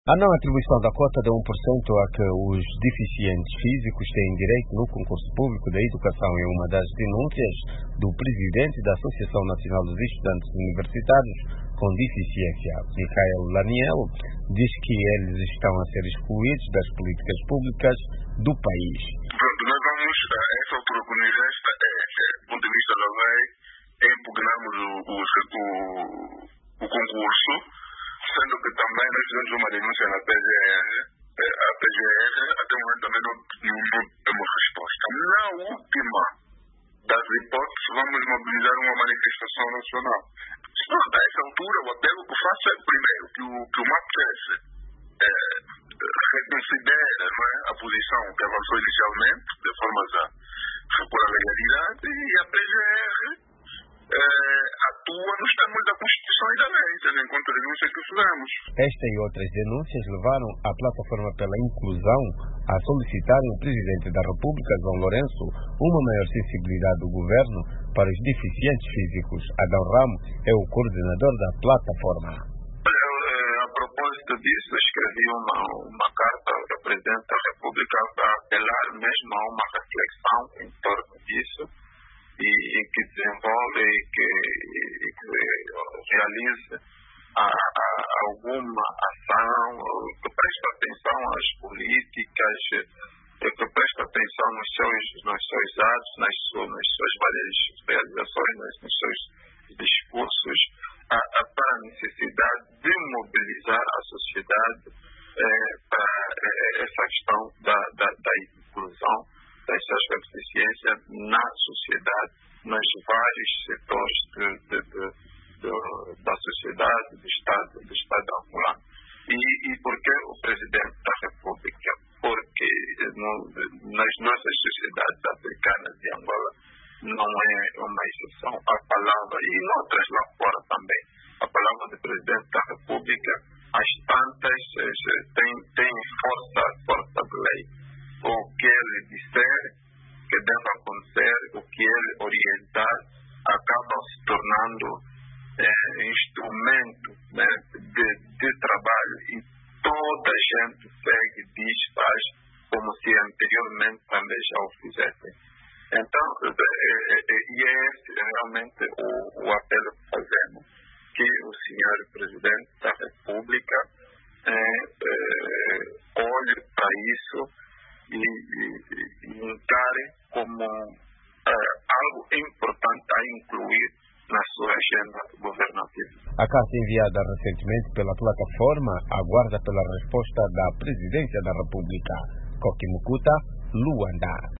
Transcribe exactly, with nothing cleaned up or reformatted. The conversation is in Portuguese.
A não atribuição da cota de um por cento a que os deficientes físicos têm direito no concurso público da educação é uma das denúncias do presidente da Associação Nacional dos Estudantes Universitários com Deficiência. Michael Laniel diz que eles estão a ser excluídos das políticas públicas do país. Pronto, nós vamos, a essa altura, o que nos resta é, é, do ponto de vista da L E I, é impugnarmos o, o, o, o concurso, sendo que também nós fizemos uma denúncia na P G R, a P G R até o momento também não, não, não temos resposta. Na última das hipóteses, vamos mobilizar uma manifestação nacional. A essa altura, o apelo que faço é, primeiro, que o, que o MAPTES é, reconsidere, não é, a posição que avançou inicialmente, de forma a repor a legalidade, e a P G R É, atua nos termos da Constituição e da lei, tendo em conta a denúncia que fizemos. Esta e outras denúncias levaram a Plataforma pela Inclusão a solicitar ao Presidente da República, João Lourenço, uma maior sensibilidade do governo para os deficientes físicos. Adão Ramo é o coordenador da plataforma. A propósito disso, escrevi uma, uma carta ao Presidente da República para apelar mesmo a uma reflexão em torno disso, e, e que desenvolve e que, e que realize a, a, alguma ação que preste atenção às políticas, que preste atenção nos seus, nos seus atos, nas suas, nas suas várias realizações, nos seus discursos, a, a, para a necessidade de mobilizar a sociedade eh, para eh, essa questão da, da, da inclusão das pessoas com deficiência na sociedade, nos vários setores de, de, de, de, da sociedade, do Estado, do Estado angolano. E, e por que o Presidente da República? Porque no, nas nossas sociedades africanas de Angola não é uma exceção. A palavra, e em outras lá fora também, a palavra do Presidente da República, as tantas, tem, tem força, força de lei. O que ele disser que deve acontecer, o que ele orientar, acaba se tornando eh, instrumento, né, de, de trabalho, e toda a gente segue, diz, faz, como se anteriormente também já o fizessem. Então, eh, eh, e é esse realmente o, o apelo que fazemos, que o senhor Presidente da República eh, eh, olhe para isso e, e, e encare como uh, algo importante a incluir na sua agenda governativa. A carta enviada recentemente pela plataforma aguarda pela resposta da Presidência da República. Koki Mukuta, Luanda.